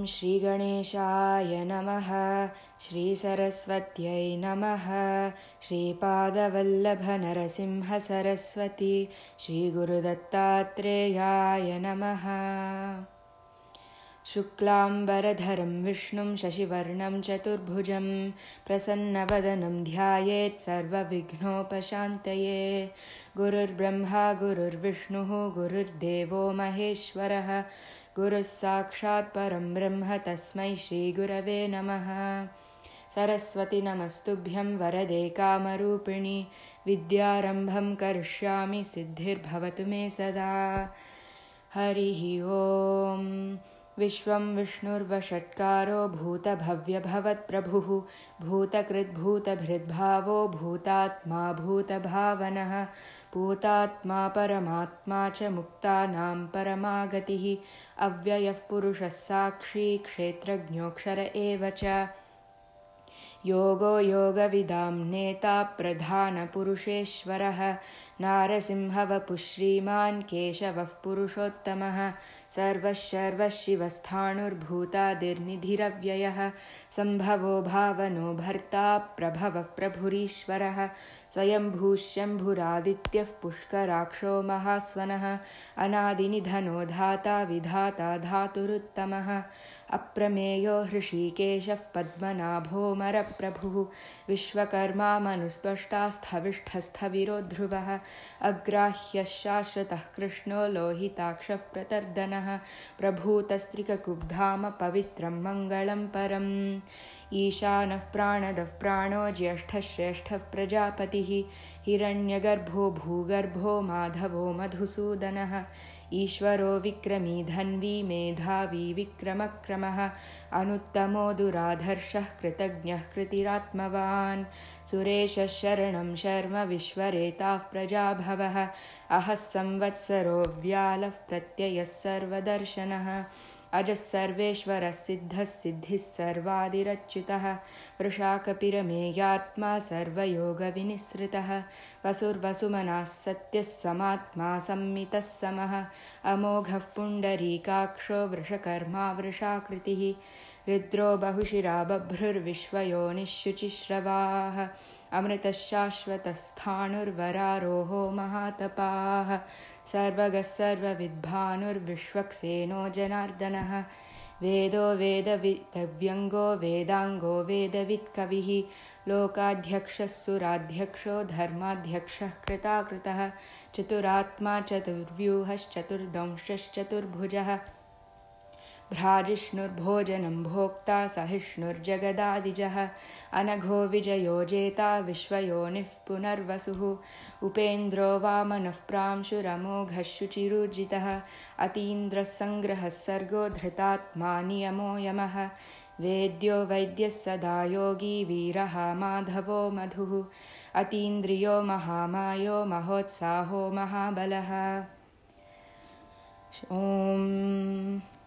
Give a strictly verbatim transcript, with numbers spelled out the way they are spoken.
ॐ श्रीगणेशाय नमः। श्रीसरस्वत्यै नमः। श्रीपादवल्लभनरसिंहसरस्वती श्रीगुरुदत्तात्रेयाय नमः। शुक्लाम्बरधरं विष्णुं शशिवर्णं चतुर्भुजं प्रसन्नवदनं ध्यायेत् सर्वविघ्नोपशान्तये। गुरुर्ब्रह्मा गुरुर्विष्णुः गुरुर्देवो महेश्वरः गुरुः साक्षात् परं ब्रह्म तस्मै श्रीगुरवे नमः। सरस्वती नमस्तुभ्यं वरदे कामरूपिणि विद्यारम्भं करिष्यामि सिद्धिर्भवतु मे सदा। हरिः ॐ। विश्वं विष्णुर्वषट्कारो भूतभव्यभवत्प्रभुः भूतकृद्भूतभृद्भावो भूतात्मा भूतभावनः भूतात्मा परमात्मा च मुक्तानां परमागतिः अव्ययः पुरुषः साक्षी क्षेत्रज्ञोऽक्षर एव च योगो योगविदां नेता प्रधानपुरुषेश्वरः नारसिंहवपुः श्रीमान् केशवः पुरुषोत्तमः सर्वः सर्वः शिवस्थाणुर्भूतादिर्निधिरव्ययः सम्भवो भावनो भर्ता प्रभवः प्रभुरीश्वरः स्वयंभूः शम्भुरादित्यः पुष्कराक्षो महास्वनः अनादिनिधनो धाता विधाता धातुरुत्तमः अप्रमेयो हृषीकेशः पद्मनाभो मरप्रभुः विश्वकर्मा मनुस्त्वष्टा स्थविष्ठस्थविरो ध्रुवः अग्राह्यः शाश्वतः कृष्णो लोहिताक्षः प्रतर्दनः प्रभूतस्त्रिककुब्धाम पवित्रं मङ्गलं परम् ईशानः प्राणदः प्राणो ज्येष्ठः श्रेष्ठः प्रजापतिः हिरण्यगर्भो भूगर्भो माधवो मधुसूदनः ईश्वरो विक्रमी धन्वी मेधावी विक्रमक्रमः अनुत्तमो दुराधर्षः कृतज्ञः कृतिरात्मवान् सुरेशः शरणं शर्म विश्वरेताः प्रजाभवः अहः संवत्सरो व्यालः प्रत्ययः सर्वदर्शनः अजः सर्वेश्वरः सिद्धः सिद्धिः सर्वादिरच्युतः वृषाकपिरमेयात्मा सर्वयोगविनिसृतः वसुर्वसुमनः सत्यः समात्मा संमितः समः अमोघः पुण्डरीकाक्षो वृषकर्मा वृषाकृतिः रुद्रो बहुशिरा बभ्रुर्विश्वयोनिः शुचिश्रवाः अमृतः शाश्वतस्थाणुर्वरारोहो महातपाः सर्वगः सर्वविद्भानुर्विश्वक्सेनो जनार्दनः वेदो वेदविदव्यङ्गो वेदाङ्गो वेदवित्कविः लोकाध्यक्षः सुराध्यक्षो धर्माध्यक्षः कृताकृतः चतुरात्मा चतुर्व्यूहश्चतुर्दंश्चतुर्भुजः भ्राजिष्णुर्भोजनं भोक्ता सहिष्णुर्जगदादिजः अनघो विजयो जेता विश्वयोनिः पुनर्वसुः उपेन्द्रो वामनः प्रांशुरमोघः शुचिरूर्जितः अतीन्द्रः सङ्ग्रहः सर्गो धृतात्मा नियमो यमः वेद्यो वैद्यः सदा योगी वीरः माधवो मधुः अतीन्द्रियो महामायो महोत्साहो महाबलः। ॐ